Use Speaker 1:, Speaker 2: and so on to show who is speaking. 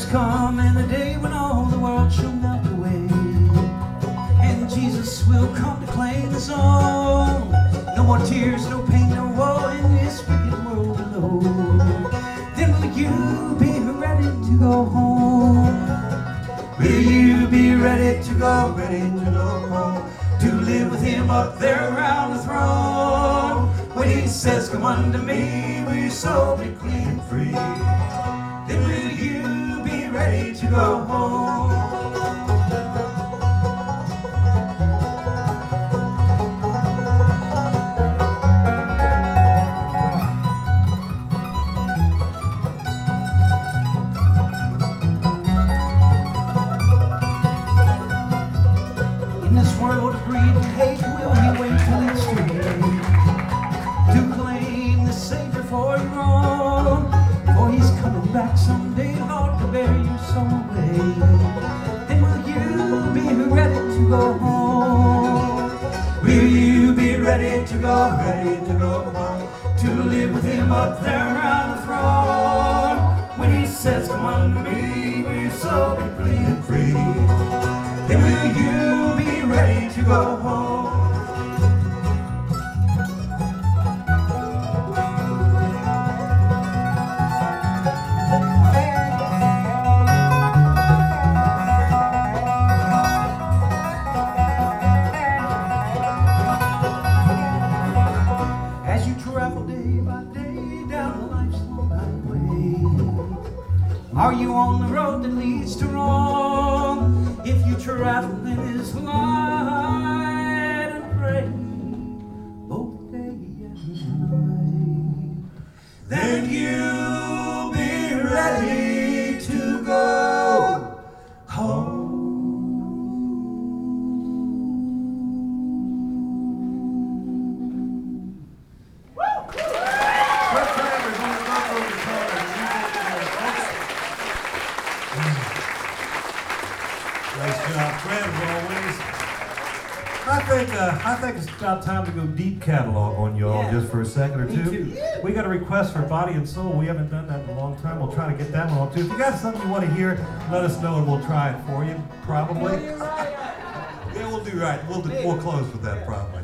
Speaker 1: come and the day when all the world shall melt away, and Jesus will come to claim his own. No more tears, no pain, no woe in this wicked world below. Then will you be ready to go home? Will you be ready to go home? To live with him up there around the throne. When he says, come unto me, will your soul be clean and free? Then will you be ready to go home? In this world of greed and hate, will he wait till it's too late to claim the Savior for your own? For he's coming back someday, Lord, to bear your soul away. Then will you be ready to go home? Will you be ready to go home? To live with him up there around the throne. When he says, come unto me, will your soul be clean and free? Then will you be ready to go home? As you travel day by day down life's long highway, are you on the road that leads to Rome? If you travel in his light and pray both day and night, then you'll be ready to go home.
Speaker 2: Nice job, Fred, as always. I think it's about time to go deep catalog on y'all just for a second or two. We got a request for Body and Soul. We haven't done that in a long time. We'll try to get that one on too. If you got something you want to hear, let us know and we'll try it for you. Probably. Yeah, we'll do right. We'll close with that probably.